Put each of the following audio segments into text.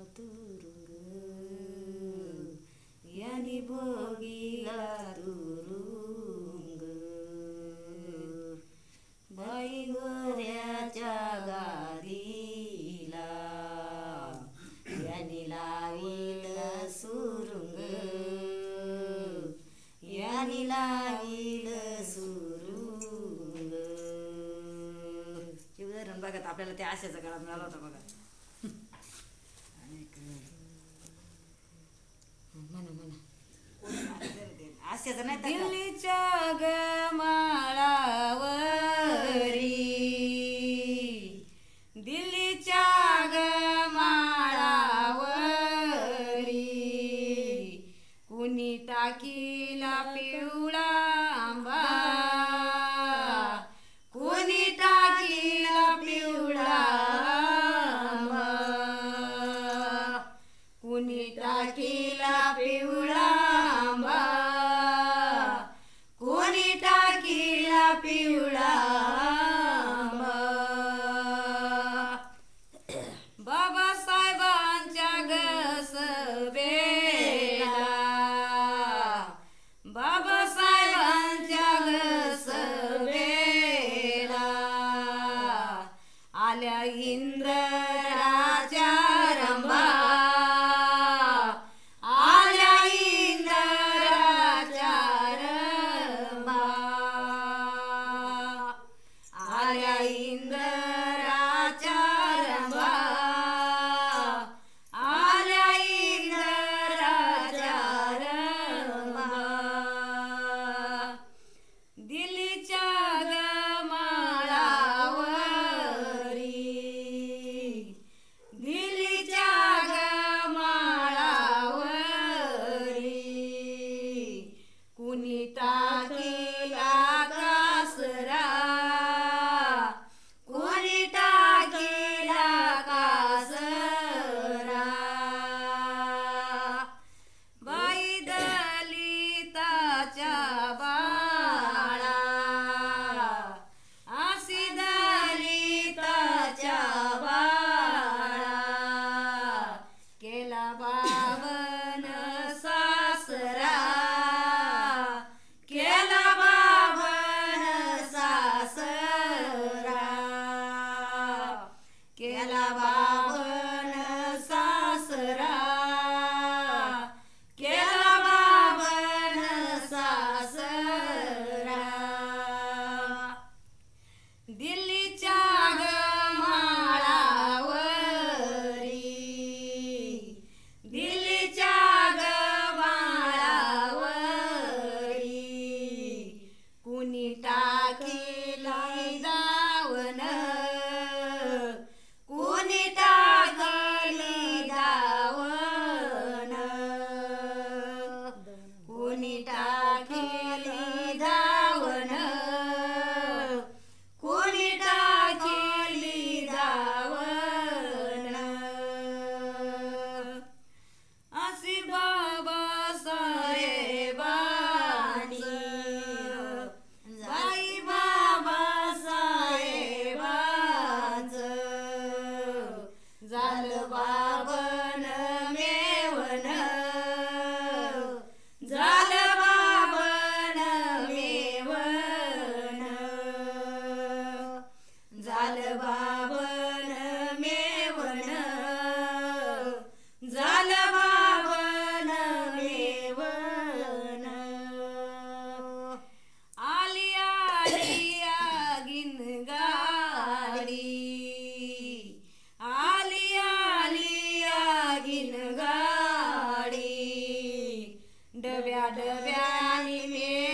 तुरुंग यानी भोगीला तुरुंग बाई गोऱ्याच्या गादीला यानी लावील सुरुंग यानी लावील सुरुंग. हे उदाहरण बघा आपल्याला त्या आशेचा काळात मिळाला होता बघा. आशेचा नाही दिल्लीच्या ग माळावरी दिल्लीच्या ग माळावरी कुणी टाकीला पिवळा आंबा कुणी टाकीला पिवळा आंबा कुणी टाकीला पिवळा आंबा कोणी टाकीला पिवळा आंबा. बाबासाहेबांच्या गसबेला बाबासाहेबांच्या गसबेला आल्या इंद्राच्या रंभा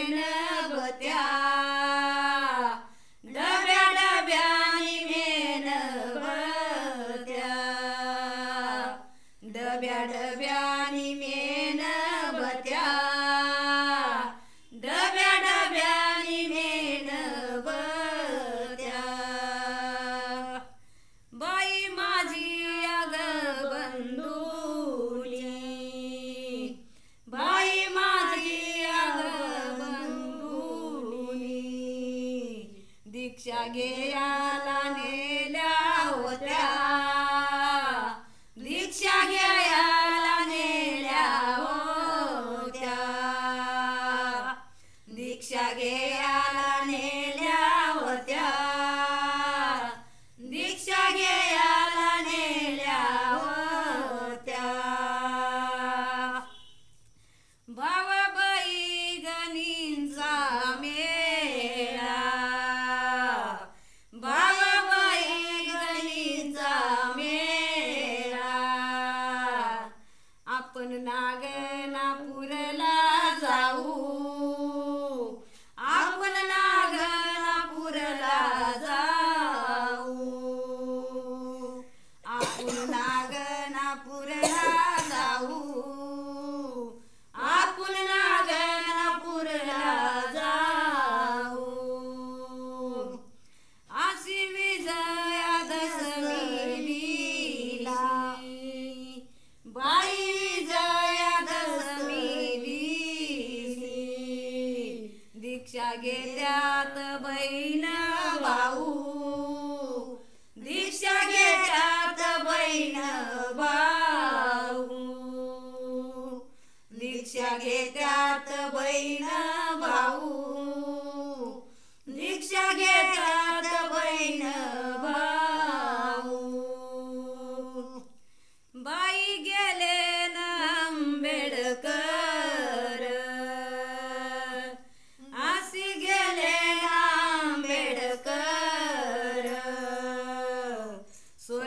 डब्या डब्यानी मेणबत्या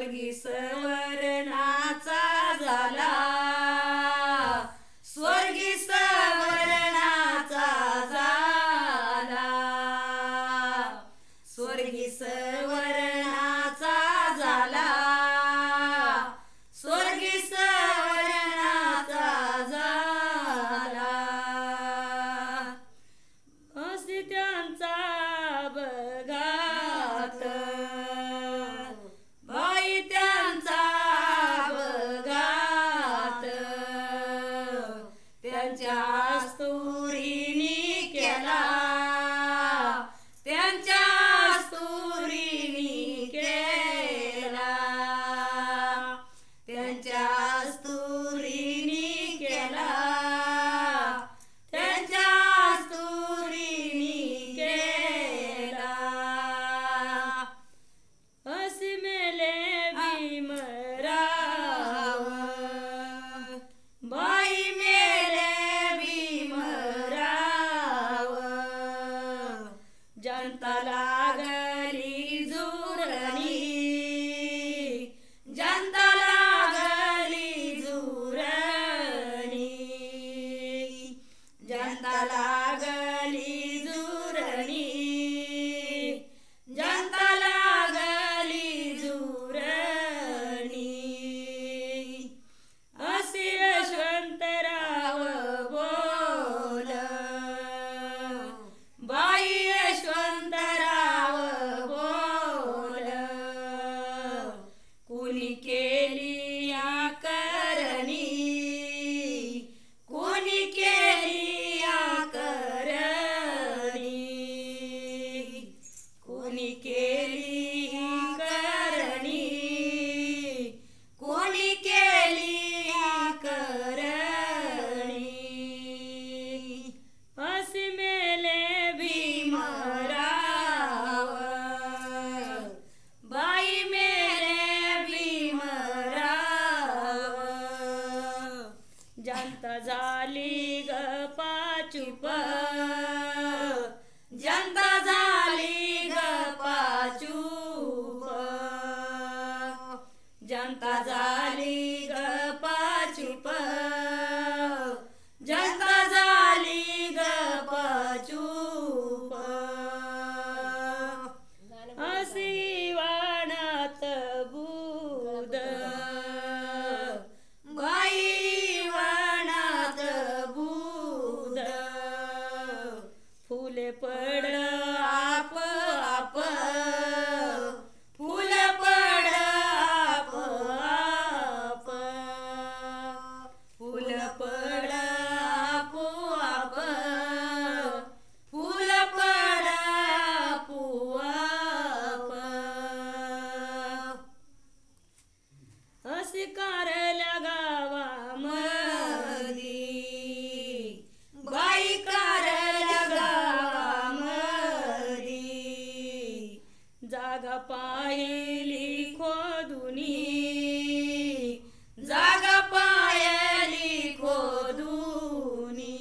स्वर्गी सवर्णाचा झाला, स्वर्गी सवर्णाचा झाला, स्वर्गी सवर्णाचा झाला, स्वर्गी सवर्णाचा झाला. असे त्यांचा बघात, बाई त्यांचा बघात, त्यांच्या स्तुरीनी केला, त्यांच्या स्तुरीनी केला, त्यांच्या स्तुरीनी केला, त्यांच्या स्तुरीनी केला. असे मेले भीमराव, बाई मेले भीमराव, जनता लागली जुरणी, जनता लागली जुरणी, जनता लागली जुरणी, जनता लागली जुरणी. असे यशवंतराव बोल, बाई यशवंतराव बोल, कुणी केली या करणी, कुणी केली या करणी, कुणी केली या करणी, कुणी केली या करणी. असे मेले भीमराव, बाई मेले भीमराव, जनता झाली गपाचूप, जनता झाली गपाचूप, जनता झाली गपाचूप, जनता झाली गपाचूप. अशी वाणात बुध, बाई वाणात बुध, फुले पड आप आप, फुले पड आप आप, फुल पड आप आप, फुल पड आप आप. असे कारल्या गावामधी, बाई कारल्या गावामधी, जागा पाहिली खोदुनी, जागा पाहिली खोदुनी,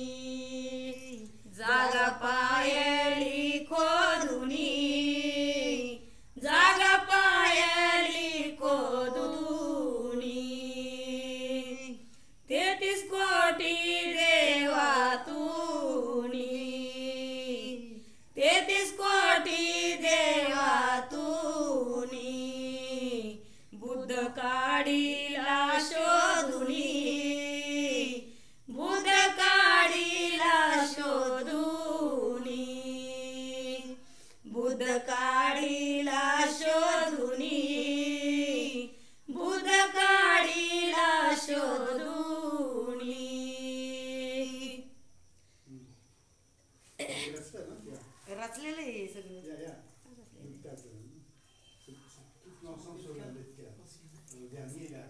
जागा पाहिली खोदुनी, जागा पाहिली खोदुनी. 33 कोटी देवातुनी, 33 कोटी देवातुनी, बुद्ध काढीला शोधुनी, बुद्ध काढीला शोधुनी, बुद्ध काढीला शोधुनी, बुद्ध काढीला शोधुनी. रचलेलं आहे सगळं. L'ensemble sur le lecteur. Le dernier là.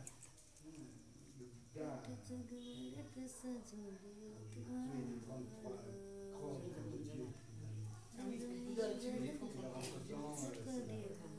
Le